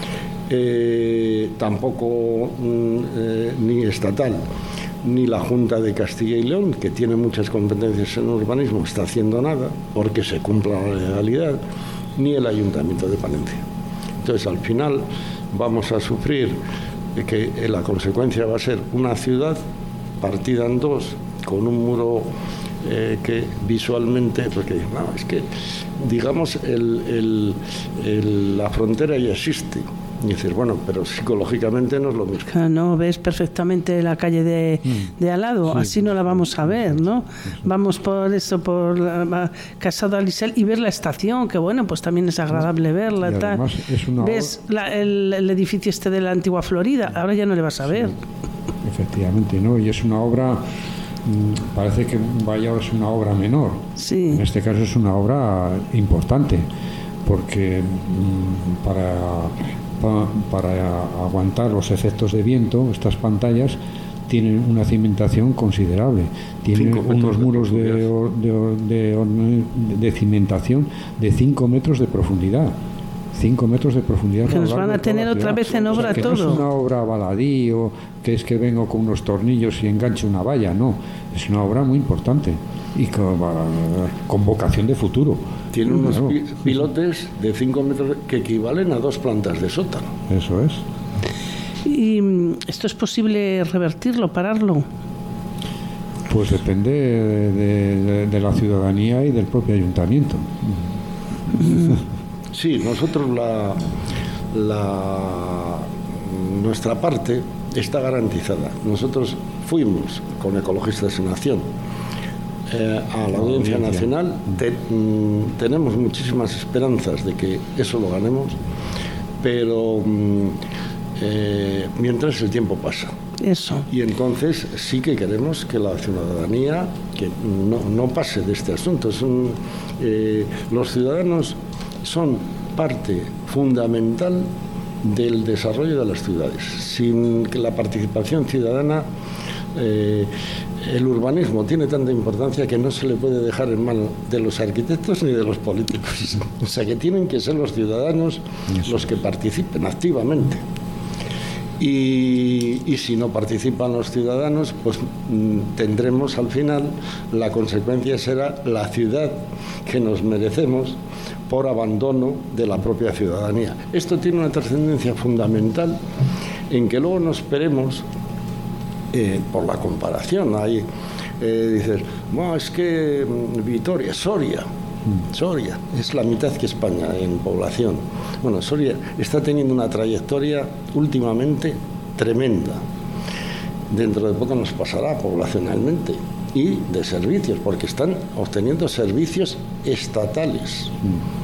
Eh, tampoco eh, ni estatal, ni la Junta de Castilla y León, que tiene muchas competencias en urbanismo, está haciendo nada porque se cumpla la legalidad, ni el Ayuntamiento de Palencia. Entonces, al final, vamos a sufrir que la consecuencia va a ser una ciudad partida en dos, con un muro Eh, que visualmente, porque no, es que digamos el, el, el, la frontera ya existe y dices, bueno, pero psicológicamente no es lo mismo.
No ves perfectamente la calle de, de al lado, sí, así no la vamos a ver, ¿no? Vamos por eso, por la, Casado Alisel y ver la estación, que bueno, pues también es agradable verla.
Y
tal.
Es una
ves la, el, el edificio este de la antigua Florida, ahora ya no le vas a ver.
Sí, efectivamente, ¿no? Y es una obra, parece que Vallado es una obra menor,
sí.
En este caso es una obra importante, porque para, para, para aguantar los efectos de viento, estas pantallas tienen una cimentación considerable, tienen unos muros de, de, de, de cimentación de cinco metros de profundidad. cinco metros de profundidad.
Que nos van a tener otra vez en obra, o sea, que todo.
No es una obra baladí o que es que vengo con unos tornillos y engancho una valla, no. Es una obra muy importante y con, con vocación de futuro.
Tiene unos claro. pilotes de cinco metros que equivalen a dos plantas de sótano.
Eso es.
¿Y esto es posible revertirlo, pararlo?
Pues depende de, de, de la ciudadanía y del propio ayuntamiento.
Sí, nosotros la, la nuestra parte está garantizada. Nosotros fuimos con Ecologistas en Acción eh, a la Audiencia Nacional. Te, mm, tenemos muchísimas esperanzas de que eso lo ganemos, pero mm, eh, mientras el tiempo pasa.
Eso.
Y entonces sí que queremos que la ciudadanía que no, no pase de este asunto. Son, eh, los ciudadanos son parte fundamental del desarrollo de las ciudades. Sin que la participación ciudadana, eh, el urbanismo tiene tanta importancia que no se le puede dejar en manos de los arquitectos ni de los políticos. O sea, que tienen que ser los ciudadanos los que participen activamente. Y, y si no participan los ciudadanos, pues mm, tendremos al final, la consecuencia será la ciudad que nos merecemos por abandono de la propia ciudadanía. Esto tiene una trascendencia fundamental en que luego nos esperemos, eh, por la comparación, ahí eh, dices, bueno, es que Vitoria, Soria, Soria es la mitad que España en población. Bueno, Soria está teniendo una trayectoria últimamente tremenda. Dentro de poco nos pasará poblacionalmente y de servicios, porque están obteniendo servicios estatales. Mm.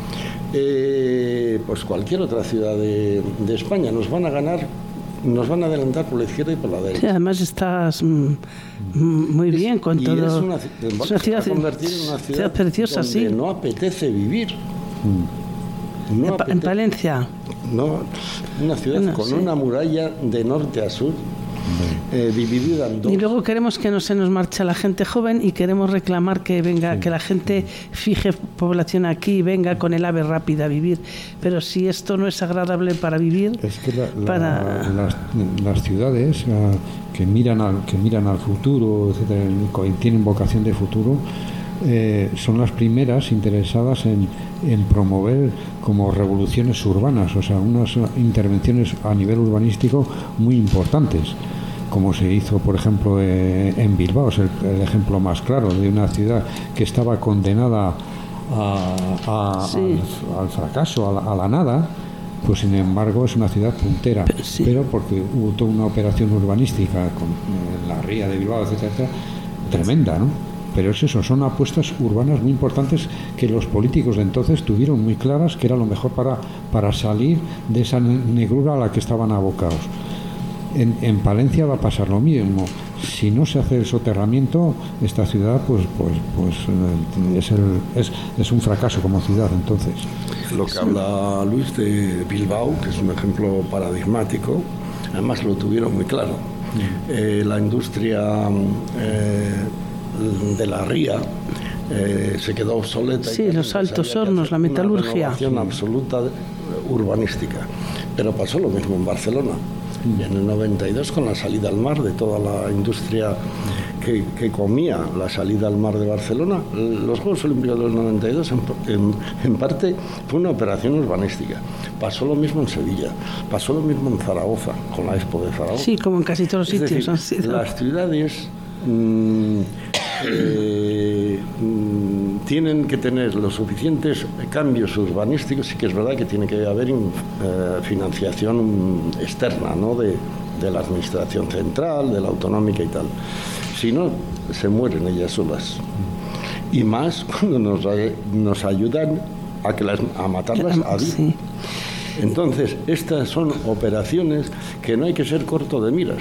Eh, pues cualquier otra ciudad de, de España nos van a ganar, nos van a adelantar por la izquierda y por la derecha.
Sí, además estás mm, muy bien con
y
todo.
Es una,
es una ciudad,
a convertir en una ciudad,
ciudad preciosa,
donde
sí.
no apetece vivir. Mm. No
en,
apetece,
en Palencia.
No, una ciudad no, con sí. una muralla de norte a sur. Eh, dividida en dos.
Y luego queremos que no se nos marche la gente joven y queremos reclamar que venga, sí. que la gente fije población aquí y venga con el AVE rápida a vivir. Pero si esto no es agradable para vivir,
es que la, la,
para...
las, las ciudades uh, que miran al que miran al futuro, etcétera, y tienen vocación de futuro, eh, son las primeras interesadas en, en promover como revoluciones urbanas, o sea, unas intervenciones a nivel urbanístico muy importantes, como se hizo, por ejemplo, eh, en Bilbao. Es el, el ejemplo más claro de una ciudad que estaba condenada a, a, sí. al, al fracaso, a la, a la nada, pues sin embargo es una ciudad puntera, pero, sí. pero porque hubo toda una operación urbanística con eh, la ría de Bilbao, etcétera, etcétera, tremenda, ¿no? Pero es eso, son apuestas urbanas muy importantes que los políticos de entonces tuvieron muy claras que era lo mejor para, para salir de esa negrura a la que estaban abocados. En, en Palencia va a pasar lo mismo. Si no se hace el soterramiento, esta ciudad pues pues pues es, el, es, es un fracaso como ciudad. Entonces,
lo que habla Luis de Bilbao, que es un ejemplo paradigmático, además lo tuvieron muy claro. Mm. Eh, la industria eh, de la ría eh, se quedó obsoleta.
Sí, los altos hornos, la metalurgia.
Una renovación absoluta urbanística. Pero pasó lo mismo en Barcelona. Y en el noventa y dos, con la salida al mar de toda la industria que, que comía la salida al mar de Barcelona, los Juegos Olímpicos del noventa y dos en, en, en parte fue una operación urbanística. Pasó lo mismo en Sevilla, pasó lo mismo en Zaragoza, con la Expo de Zaragoza.
Sí, como en casi todos los sitios.
Es decir, las ciudades mmm, eh, mmm, tienen que tener los suficientes cambios urbanísticos. Sí que es verdad que tiene que haber eh, financiación externa, ¿no? de, de la administración central, de la autonómica y tal. Si no, se mueren ellas solas. Y más cuando nos, nos ayudan a, que las, a matarlas a vida. Sí. Entonces, estas son operaciones que no hay que ser corto de miras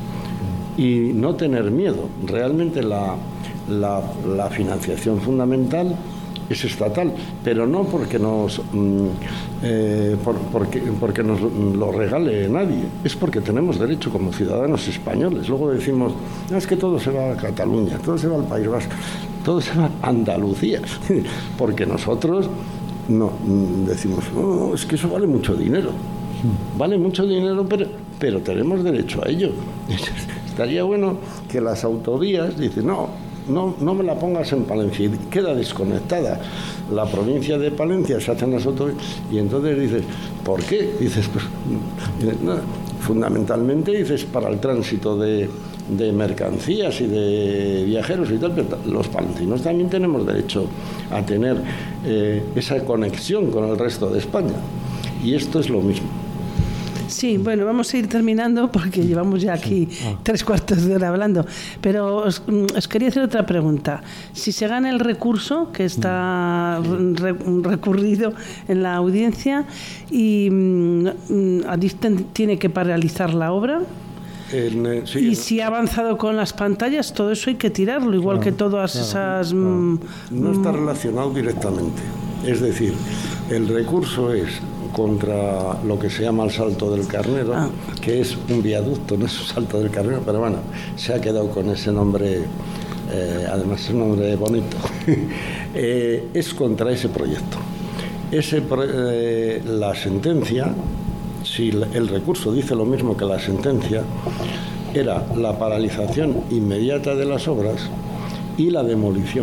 y no tener miedo. Realmente la, la, la financiación fundamental es estatal, pero no porque nos eh, por, porque, porque nos lo regale nadie, es porque tenemos derecho como ciudadanos españoles. Luego decimos, no, es que todo se va a Cataluña, todo se va al País Vasco, todo se va a Andalucía, porque nosotros no decimos, no, es que eso vale mucho dinero, vale mucho dinero, pero, pero tenemos derecho a ello. Estaría bueno que las autovías dicen, no, No, no me la pongas en Palencia, y queda desconectada la provincia de Palencia, se hacen las autovías, y entonces dices, ¿por qué? Dices, pues, no, fundamentalmente dices para el tránsito de, de mercancías y de viajeros y tal, pero los palentinos también tenemos derecho a tener eh, esa conexión con el resto de España, y esto es lo mismo.
Sí, bueno, vamos a ir terminando porque llevamos ya aquí sí. ah. tres cuartos de hora hablando. Pero os, os quería hacer otra pregunta. Si se gana el recurso que está sí. re, recurrido en la audiencia y mm, Adif tiene que paralizar la obra,
En, eh, sí,
y si ha avanzado con las pantallas, todo eso hay que tirarlo, igual claro, que todas claro, esas...
Claro.
Mm,
no está relacionado directamente. Es decir, el recurso es contra lo que se llama el Salto del Carnero, ah. que es un viaducto, no es un Salto del Carnero, pero bueno, se ha quedado con ese nombre, eh, además es un nombre bonito, eh, es contra ese proyecto. Ese, eh, la sentencia, si el recurso dice lo mismo que la sentencia, era la paralización inmediata de las obras y la demolición.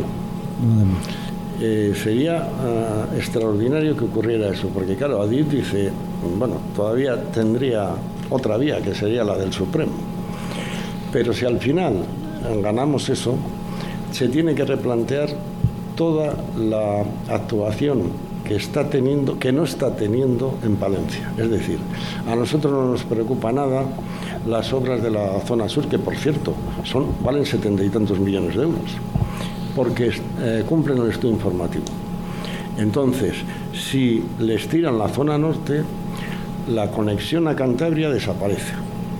Eh, sería uh, extraordinario que ocurriera eso, porque claro, Adif dice, bueno, todavía tendría otra vía, que sería la del Supremo, pero si al final ganamos eso, se tiene que replantear toda la actuación que está teniendo, que no está teniendo en Palencia. Es decir, a nosotros no nos preocupa nada las obras de la zona sur, que por cierto son, valen setenta y tantos millones de euros, porque eh, cumplen el estudio informativo. Entonces, si les tiran la zona norte, la conexión a Cantabria desaparece.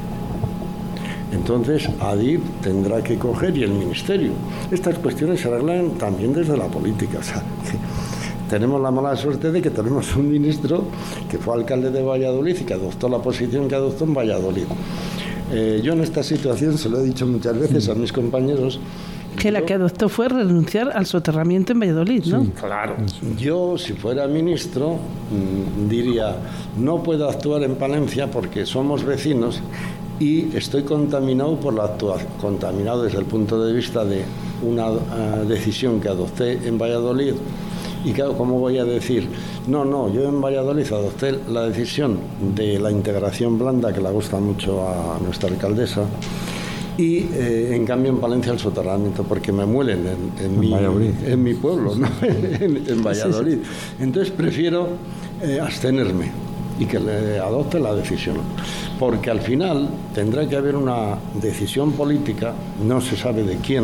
Entonces, Adif tendrá que coger, y el Ministerio. Estas cuestiones se arreglan también desde la política. O sea, tenemos la mala suerte de que tenemos un ministro que fue alcalde de Valladolid y que adoptó la posición que adoptó en Valladolid. Eh, yo en esta situación, se lo he dicho muchas veces a mis compañeros,
que la que adoptó fue renunciar al soterramiento en Valladolid, ¿no?
Sí, claro. Yo, si fuera ministro, mmm, diría, no puedo actuar en Palencia porque somos vecinos y estoy contaminado por la actuación, contaminado desde el punto de vista de una uh, decisión que adopté en Valladolid. Y claro, ¿cómo voy a decir? No, no, yo en Valladolid adopté la decisión de la integración blanda, que le gusta mucho a nuestra alcaldesa, y eh, en cambio en Palencia el soterramiento, porque me muelen en, en, en, mi, en mi pueblo, ¿no? en, en Valladolid. Entonces prefiero eh, abstenerme y que le adopte la decisión, porque al final tendrá que haber una decisión política, no se sabe de quién,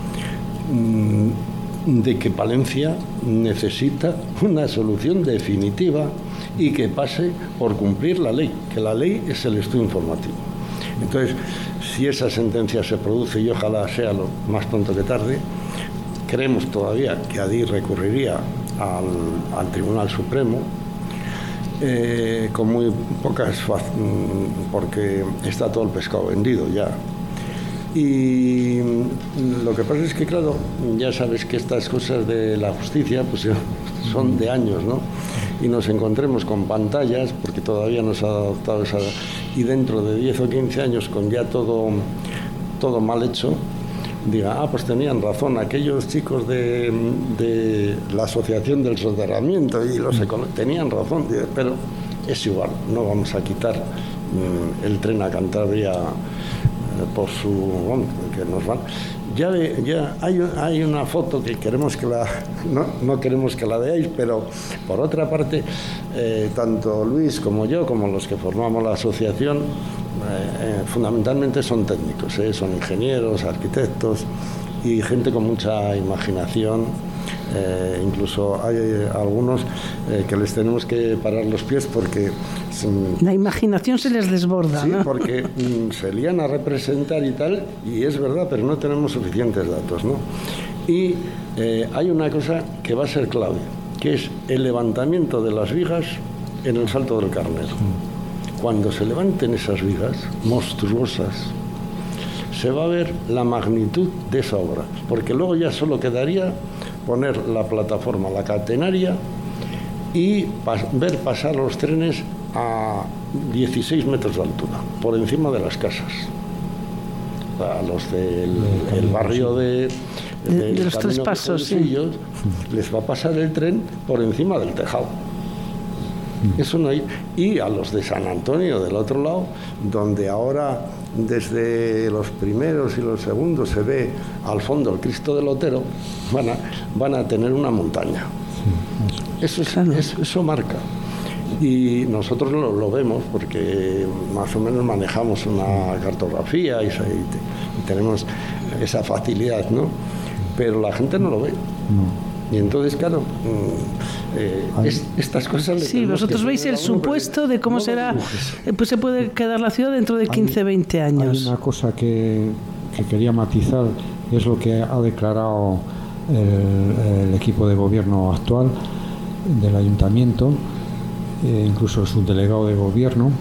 mmm, de que Palencia necesita una solución definitiva y que pase por cumplir la ley, que la ley es el estudio informativo. Entonces, si esa sentencia se produce, y ojalá sea lo más pronto que tarde, creemos todavía que Adif recurriría al, al Tribunal Supremo, eh, con muy pocas, porque está todo el pescado vendido ya. Y lo que pasa es que, claro, ya sabes que estas cosas de la justicia pues son de años, ¿no? Y nos encontremos con pantallas, porque todavía no se ha adoptado esa... Y dentro de diez o quince años, con ya todo, todo mal hecho, diga, ah, pues tenían razón aquellos chicos de, de la Asociación del Soterramiento y los economistas tenían razón, pero es igual, no vamos a quitar mm, el tren a Cantabria por su, bueno, que nos van. Ya, ya hay, hay una foto que queremos que la, no, no queremos que la veáis, pero por otra parte, eh, tanto Luis como yo, como los que formamos la asociación, eh, fundamentalmente son técnicos, eh, son ingenieros, arquitectos y gente con mucha imaginación. Eh, incluso hay algunos eh, que les tenemos que parar los pies porque
mm, la imaginación se les desborda,
sí,
¿no?
porque mm, se lían a representar y tal, y es verdad, pero no tenemos suficientes datos, ¿no? Y eh, hay una cosa que va a ser clave, que es el levantamiento de las vigas en el Salto del Carnero. Cuando se levanten esas vigas monstruosas, se va a ver la magnitud de esa obra, porque luego ya solo quedaría poner la plataforma, la catenaria, y pas- ver pasar los trenes a dieciséis metros de altura, por encima de las casas. A los del el barrio de,
de, de, de los Tres Pasos, sí.
Les va a pasar el tren por encima del tejado. Eso no hay. Y a los de San Antonio, del otro lado, donde ahora desde los primeros y los segundos se ve al fondo el Cristo del Otero, van a, van a tener una montaña. Eso, es, eso, eso marca. Y nosotros lo, lo vemos porque más o menos manejamos una cartografía y, y, y tenemos esa facilidad, ¿no? Pero la gente no lo ve. No. Y entonces, claro, eh, es, estas cosas...
Sí, vosotros veis el supuesto de cómo no será, pues se puede quedar la ciudad dentro de quince, veinte años.
Hay una cosa que, que quería matizar, es lo que ha declarado el, el equipo de gobierno actual del ayuntamiento, eh, incluso el subdelegado de gobierno,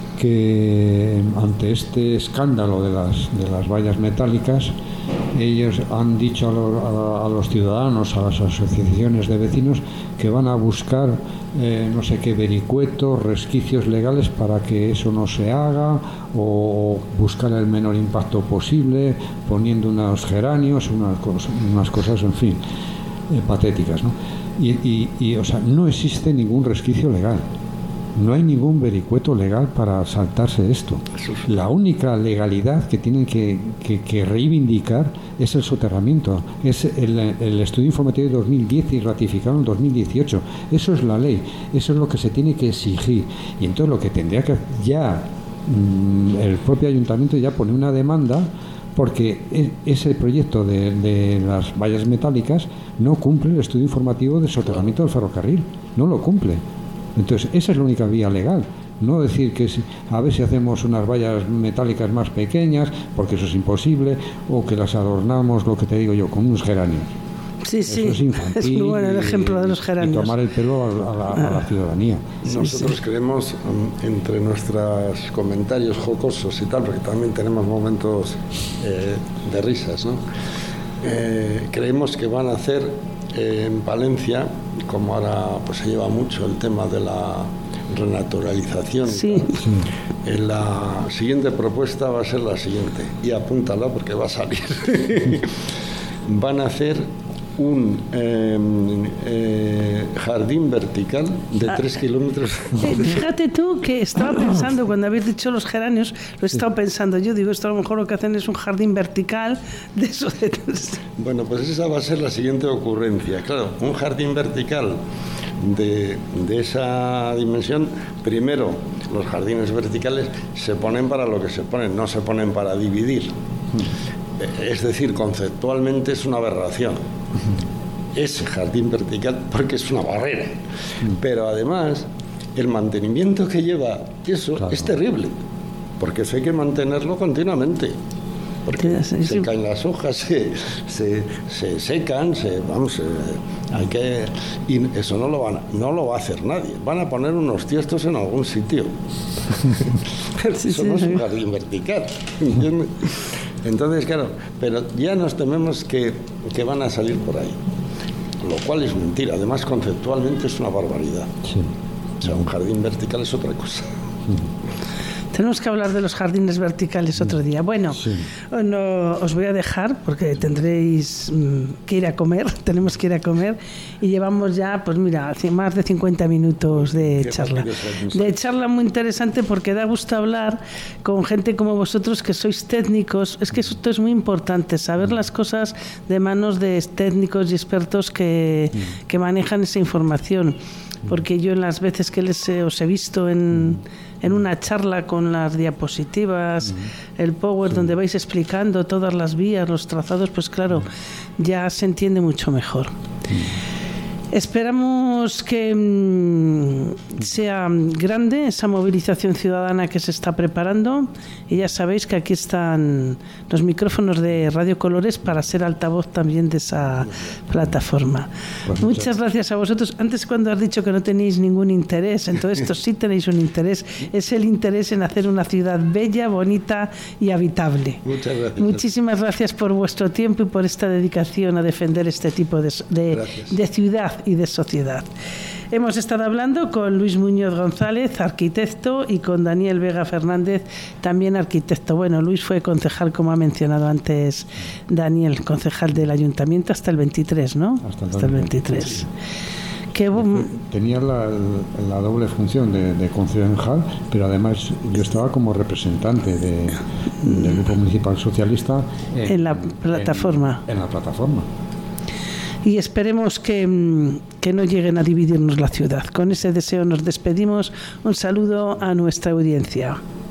que ante este escándalo de las, de las vallas metálicas, ellos han dicho a, lo, a, a los ciudadanos, a las asociaciones de vecinos, que van a buscar eh, no sé qué vericuetos, resquicios legales para que eso no se haga, o buscar el menor impacto posible, poniendo unos geranios, unas cosas, unas cosas en fin, eh, patéticas, ¿no? Y, y, y, o sea, no existe ningún resquicio legal. No hay ningún vericueto legal para saltarse esto. La única legalidad que tienen que, que, que reivindicar es el soterramiento. Es el, el estudio informativo de dos mil diez y ratificado en dos mil dieciocho. Eso es la ley. Eso es lo que se tiene que exigir. Y entonces lo que tendría que ya mmm, el propio ayuntamiento ya pone una demanda, porque ese proyecto de, de las vallas metálicas no cumple el estudio informativo de soterramiento del ferrocarril. No lo cumple. Entonces, esa es la única vía legal. No decir que si, a ver si hacemos unas vallas metálicas más pequeñas, porque eso es imposible, o que las adornamos, lo que te digo yo, con unos geranios.
Sí,
eso
sí,
es infantil,
es muy bueno el ejemplo
y,
de los geranios.
Y tomar el pelo a, a, la, a la ciudadanía.
Nosotros sí, sí. creemos, entre nuestros comentarios jocosos y tal, porque también tenemos momentos eh, de risas, ¿no? Eh, creemos que van a hacer en Palencia, como ahora pues se lleva mucho el tema de la renaturalización,
sí.
Sí. La siguiente propuesta va a ser la siguiente, y apúntala porque va a salir. Van a hacer un eh, eh, jardín vertical de ah, tres kilómetros.
Eh, fíjate tú que estaba pensando, cuando habéis dicho los geranios, lo he estado sí. pensando yo, digo, esto a lo mejor lo que hacen es un jardín vertical de eso. De...
Bueno, pues esa va a ser la siguiente ocurrencia. Claro, un jardín vertical de, de esa dimensión, primero, los jardines verticales se ponen para lo que se ponen, no se ponen para dividir. Es decir, conceptualmente es una aberración ese jardín vertical, porque es una barrera, pero además el mantenimiento que lleva eso claro. es terrible, porque eso hay que mantenerlo continuamente, porque sí, sí. se caen las hojas, se, se, se secan, se, vamos, hay que, y eso no lo van, no lo va a hacer nadie. Van a poner unos tiestos en algún sitio. Pero sí, eso sí, no sí. es un jardín vertical, ¿entiendes? Entonces, claro, pero ya nos tememos que, que van a salir por ahí, lo cual es mentira. Además, conceptualmente es una barbaridad. Sí. O sea, un jardín vertical es otra cosa. Sí.
Tenemos que hablar de los jardines verticales otro día. Bueno, sí. no, os voy a dejar porque tendréis que ir a comer, tenemos que ir a comer y llevamos ya, pues mira, más de cincuenta minutos de Qué charla. De charla muy interesante porque da gusto hablar con gente como vosotros que sois técnicos. Es que esto es muy importante, saber las cosas de manos de técnicos y expertos que, que manejan esa información. Porque yo en las veces que les eh, os he visto en, en una charla con las diapositivas, uh-huh. el Power, sí. donde vais explicando todas las vías, los trazados, pues claro, uh-huh. ya se entiende mucho mejor. Uh-huh. Esperamos que mmm, sea grande esa movilización ciudadana que se está preparando y ya sabéis que aquí están los micrófonos de Radio Colores para ser altavoz también de esa plataforma. Pues muchas, muchas gracias a vosotros. Antes, cuando has dicho que no tenéis ningún interés, entonces esto sí tenéis un interés, es el interés en hacer una ciudad bella, bonita y habitable.
Muchas gracias.
Muchísimas gracias por vuestro tiempo y por esta dedicación a defender este tipo de, de, de ciudad y de sociedad. Hemos estado hablando con Luis Muñoz González, arquitecto, y con Daniel Vega Fernández, también arquitecto. Bueno, Luis fue concejal, como ha mencionado antes Daniel, concejal del ayuntamiento hasta el veintitrés, ¿no? Hasta el, hasta el veintitrés. Sí. Que, um...
Tenía la, la doble función de, de concejal, pero además yo estaba como representante de, del Grupo Municipal Socialista
en, en la plataforma.
En, en la plataforma.
Y esperemos que, que no lleguen a dividirnos la ciudad. Con ese deseo nos despedimos. Un saludo a nuestra audiencia.